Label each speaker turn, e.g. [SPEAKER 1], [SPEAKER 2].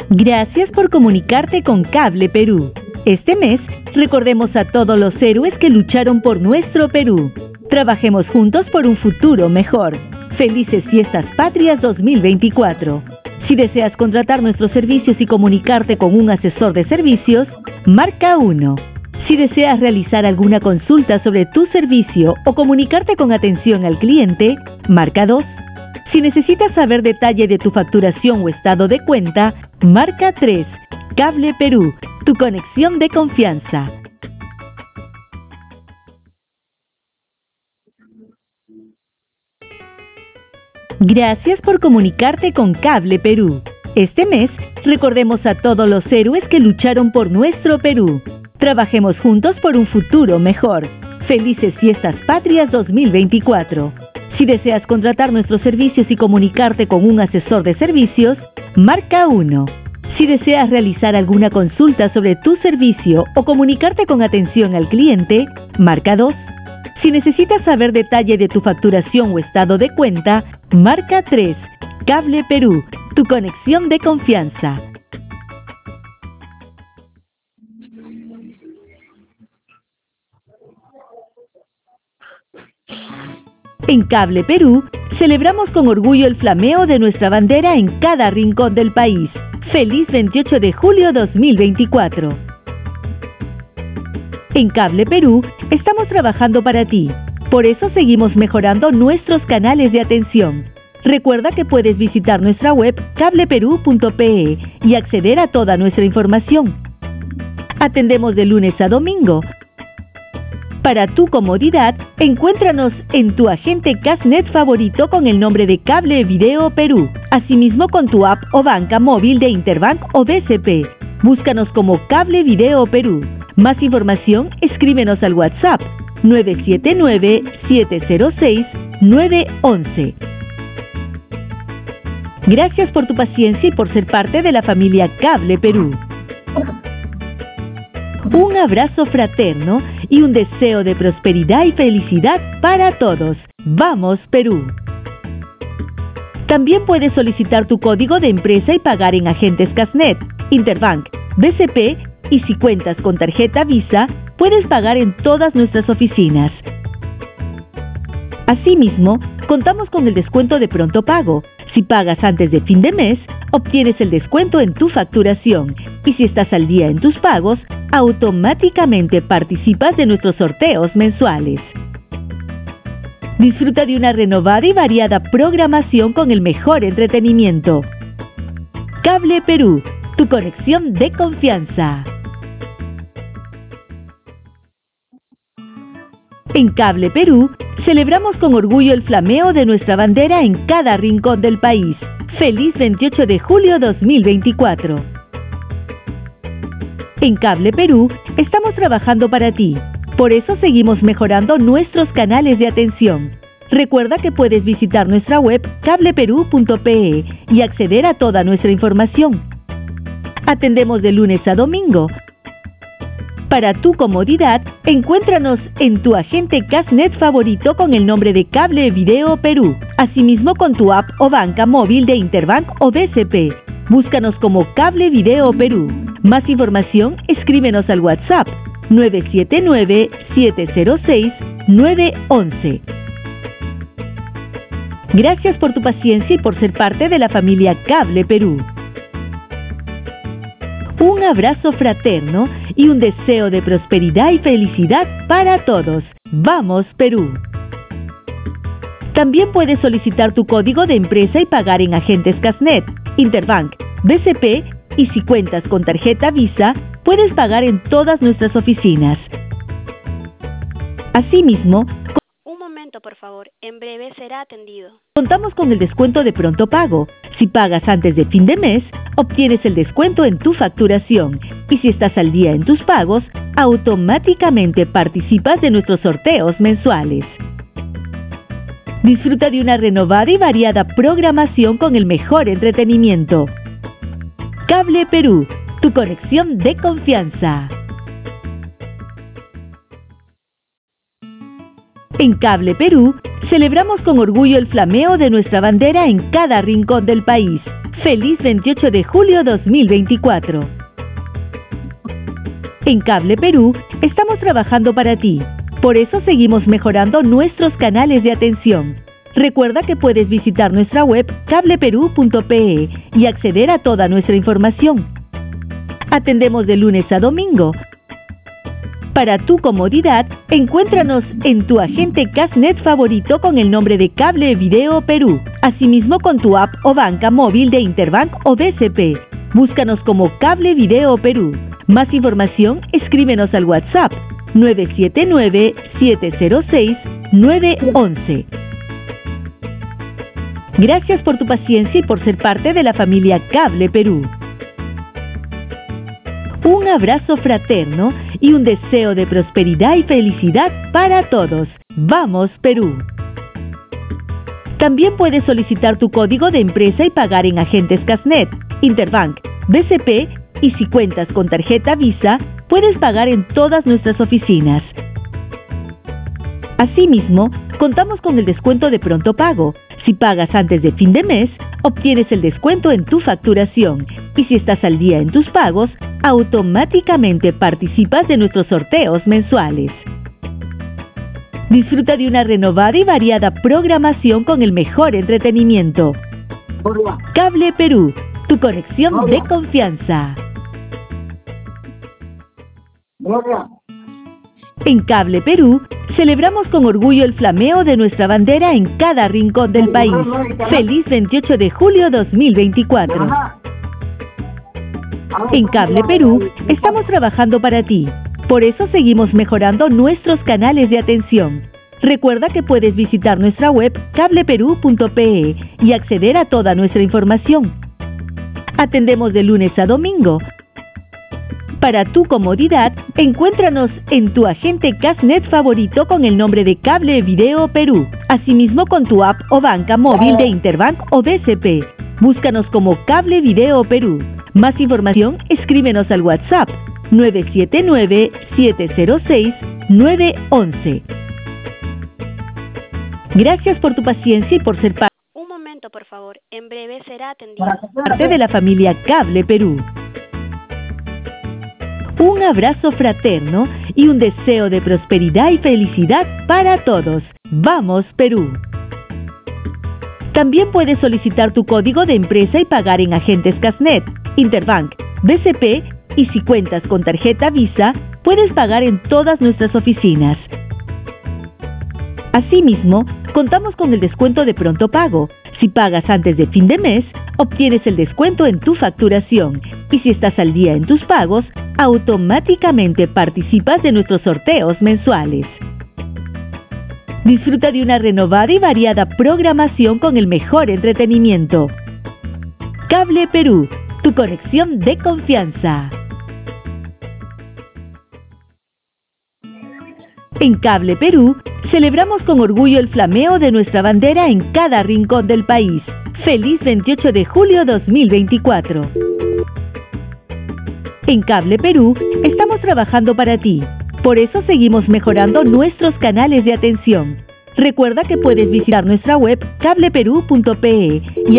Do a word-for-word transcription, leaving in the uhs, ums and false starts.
[SPEAKER 1] Gracias por comunicarte con Cable Perú. Este mes, recordemos a todos los héroes que lucharon por nuestro Perú. Trabajemos juntos por un futuro mejor. Felices Fiestas Patrias dos mil veinticuatro. Si deseas contratar nuestros servicios y comunicarte con un asesor de servicios, marca uno. Si deseas realizar alguna consulta sobre tu servicio o comunicarte con atención al cliente, marca dos. Si necesitas saber detalle de tu facturación o estado de cuenta, marca tres. Cable Perú, tu conexión de confianza. Gracias por comunicarte con Cable Perú. Este mes, recordemos a todos los héroes que lucharon por nuestro Perú. Trabajemos juntos por un futuro mejor. Felices Fiestas Patrias dos mil veinticuatro. Si deseas contratar nuestros servicios y comunicarte con un asesor de servicios, marca uno. Si deseas realizar alguna consulta sobre tu servicio o comunicarte con atención al cliente, marca dos. Si necesitas saber detalle de tu facturación o estado de cuenta, marca tres. Cable Perú, tu conexión de confianza. En Cable Perú, celebramos con orgullo el flameo de nuestra bandera en cada rincón del país. ¡Feliz veintiocho de julio dos mil veinticuatro! En Cable Perú, estamos trabajando para ti. Por eso seguimos mejorando nuestros canales de atención. Recuerda que puedes visitar nuestra web cable perú punto pe y acceder a toda nuestra información. Atendemos de lunes a domingo. Para tu comodidad, encuéntranos en tu agente Casnet favorito con el nombre de Cable Video Perú, asimismo con tu app o banca móvil de Interbank o B C P. Búscanos como Cable Video Perú. Más información, escríbenos al WhatsApp nueve siete nueve, siete cero seis, nueve uno uno. Gracias por tu paciencia y por ser parte de la familia Cable Perú. Un abrazo fraterno y un deseo de prosperidad y felicidad para todos. ¡Vamos, Perú! También puedes solicitar tu código de empresa y pagar en agentes Casnet, Interbank, B C P y si cuentas con tarjeta Visa, puedes pagar en todas nuestras oficinas. Asimismo, contamos con el descuento de pronto pago. Si pagas antes de fin de mes, obtienes el descuento en tu facturación. Y si estás al día en tus pagos, automáticamente participas de nuestros sorteos mensuales. Disfruta de una renovada y variada programación con el mejor entretenimiento. Cable Perú, tu conexión de confianza. En Cable Perú, celebramos con orgullo el flameo de nuestra bandera en cada rincón del país. ¡Feliz veintiocho de julio dos mil veinticuatro! En Cable Perú, estamos trabajando para ti. Por eso seguimos mejorando nuestros canales de atención. Recuerda que puedes visitar nuestra web cable perú punto pe y acceder a toda nuestra información. Atendemos de lunes a domingo. Para tu comodidad, encuéntranos en tu agente Casnet favorito con el nombre de Cable Video Perú, asimismo con tu app o banca móvil de Interbank o B C P. Búscanos como Cable Video Perú. Más información, escríbenos al WhatsApp nueve siete nueve, siete cero seis, nueve uno uno. Gracias por tu paciencia y por ser parte de la familia Cable Perú. Un abrazo fraterno y un deseo de prosperidad y felicidad para todos. ¡Vamos, Perú! También puedes solicitar tu código de empresa y pagar en agentes Casnet, Interbank, B C P y si cuentas con tarjeta Visa, puedes pagar en todas nuestras oficinas. Asimismo,
[SPEAKER 2] Un momento, por favor. En breve será atendido.
[SPEAKER 1] Contamos con el descuento de pronto pago. Si pagas antes de fin de mes, obtienes el descuento en tu facturación. Y si estás al día en tus pagos, automáticamente participas de nuestros sorteos mensuales. Disfruta de una renovada y variada programación con el mejor entretenimiento. Cable Perú, tu conexión de confianza. En Cable Perú, celebramos con orgullo el flameo de nuestra bandera en cada rincón del país. Feliz veintiocho de julio dos mil veinticuatro. En Cable Perú estamos trabajando para ti. Por eso seguimos mejorando nuestros canales de atención. Recuerda que puedes visitar nuestra web cable perú punto pe y acceder a toda nuestra información. Atendemos de lunes a domingo. Para tu comodidad, encuéntranos en tu agente Casnet favorito con el nombre de Cable Video Perú. Asimismo con tu app o banca móvil de Interbank o B C P. Búscanos como Cable Video Perú. Más información, escríbenos al WhatsApp nueve siete nueve, siete cero seis, nueve uno uno. Gracias por tu paciencia y por ser parte de la familia Cable Perú. Un abrazo fraterno y un deseo de prosperidad y felicidad para todos. ¡Vamos, Perú! También puedes solicitar tu código de empresa y pagar en agentes Casnet, Interbank, B C P y si cuentas con tarjeta Visa, puedes pagar en todas nuestras oficinas. Asimismo, contamos con el descuento de pronto pago. Si pagas antes de fin de mes, obtienes el descuento en tu facturación. Y si estás al día en tus pagos, automáticamente participas de nuestros sorteos mensuales. Disfruta de una renovada y variada programación con el mejor entretenimiento. Cable Perú, tu conexión de confianza. En Cable Perú, celebramos con orgullo el flameo de nuestra bandera en cada rincón del país. Feliz veintiocho de julio dos mil veinticuatro. En Cable Perú, estamos trabajando para ti. Por eso seguimos mejorando nuestros canales de atención. Recuerda que puedes visitar nuestra web cable perú punto pe y acceder a toda nuestra información. Atendemos de lunes a domingo. Para tu comodidad, encuéntranos en tu agente Casnet favorito con el nombre de Cable Video Perú. Asimismo con tu app o banca móvil de Interbank o B C P. Búscanos como Cable Video Perú. Más información, escríbenos al WhatsApp nueve siete nueve, siete cero seis, nueve uno uno. Gracias por tu paciencia y por ser parte
[SPEAKER 2] Un momento, por favor. En breve será atendido.
[SPEAKER 1] de la familia Cable Perú. Un abrazo fraterno y un deseo de prosperidad y felicidad para todos. ¡Vamos, Perú! También puedes solicitar tu código de empresa y pagar en agentes Casnet, Interbank, B C P y si cuentas con tarjeta Visa, puedes pagar en todas nuestras oficinas. Asimismo, contamos con el descuento de pronto pago. Si pagas antes de fin de mes, obtienes el descuento en tu facturación. Y si estás al día en tus pagos, automáticamente participas de nuestros sorteos mensuales. Disfruta de una renovada y variada programación con el mejor entretenimiento. Cable Perú, tu conexión de confianza. En Cable Perú, celebramos con orgullo el flameo de nuestra bandera en cada rincón del país. Feliz veintiocho de julio dos mil veinticuatro. En Cable Perú, estamos trabajando para ti. Por eso seguimos mejorando nuestros canales de atención. Recuerda que puedes visitar nuestra web cable perú punto pe y